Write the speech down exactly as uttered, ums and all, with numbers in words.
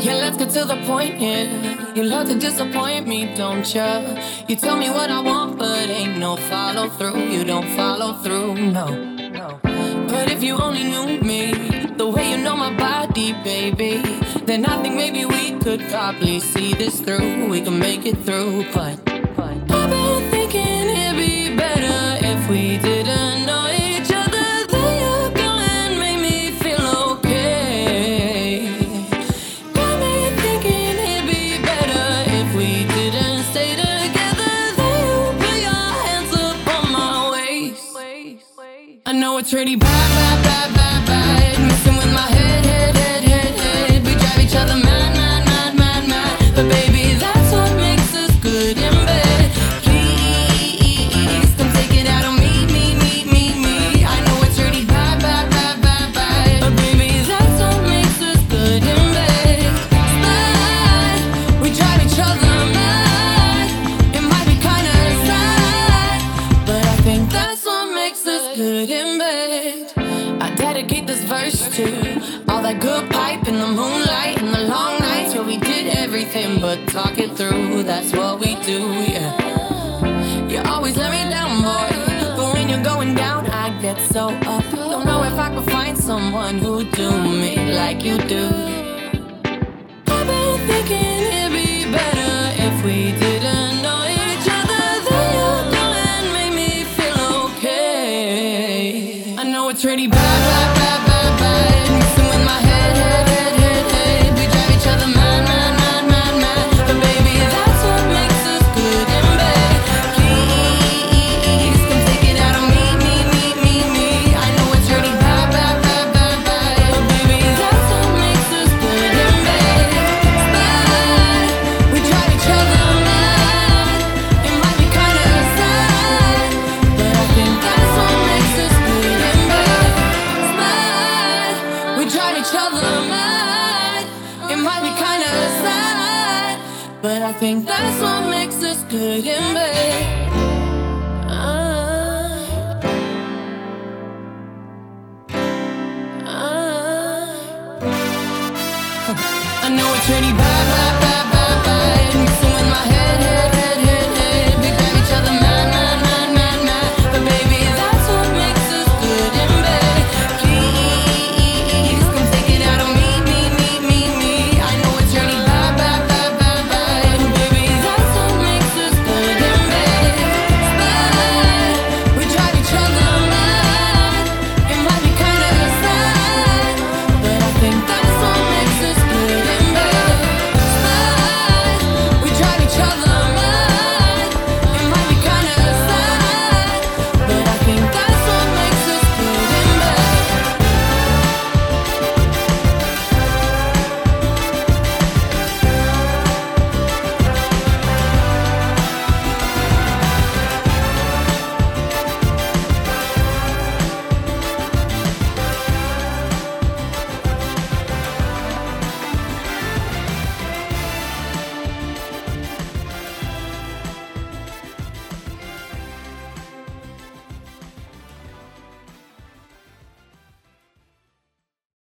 Yeah, let's get to the point here. You love to disappoint me, don't ya? You tell me what I want, but ain't no follow through. You don't follow through, no, no. But if you only knew me, the way you know my body, baby, then I think maybe we could probably see this through. We can make it through, but, but I've been thinking it'd be better if we didn't know each other. Then you go and make me feel okay. Got me thinking it'd be better if we didn't stay together. Then you put your hands up on my waist. I know it's really bad, bad, bad, bad, bad. Messing with my head, head, head, head, head. We drive each other mad, mad, mad, mad, mad. But baby, that's what makes us good in bed. Please, come take it out on me, me, me, me, me. I know it's really bad, bad, bad, bad, bad. But baby, that's what makes us good in bed. Slide, we drive each other mad. It might be kinda sad, but I think that's what makes us good in bed. I dedicate this verse to all that good pipe in the moonlight and the long nights where we did everything but talk it through. That's what we do, yeah. You always let me down, boy, but when you're going down, I get so up. Don't know if I could find someone who do me like you do. I've been thinking it'd be better if we didn't know each other. Then you go and make me feel okay. I know it's really bad, bad, bad, bad, bad. Messing with my head, head, head, head, head. We drive each other mad, mad, mad, mad, mad. But baby, that's what makes us good in bed. Please, come take it out on me, me, me, me, me. I know it's really bad, bad, bad, bad, bad. But baby, that's what makes us good in bed. Slide, we drive each other mad. It might be kinda sad, but I think that's what makes us good in bed. Slide, we drive each other mad. It might be kinda sad, but I think that's what makes us good in bed. Ah, ah. I know it's really bad.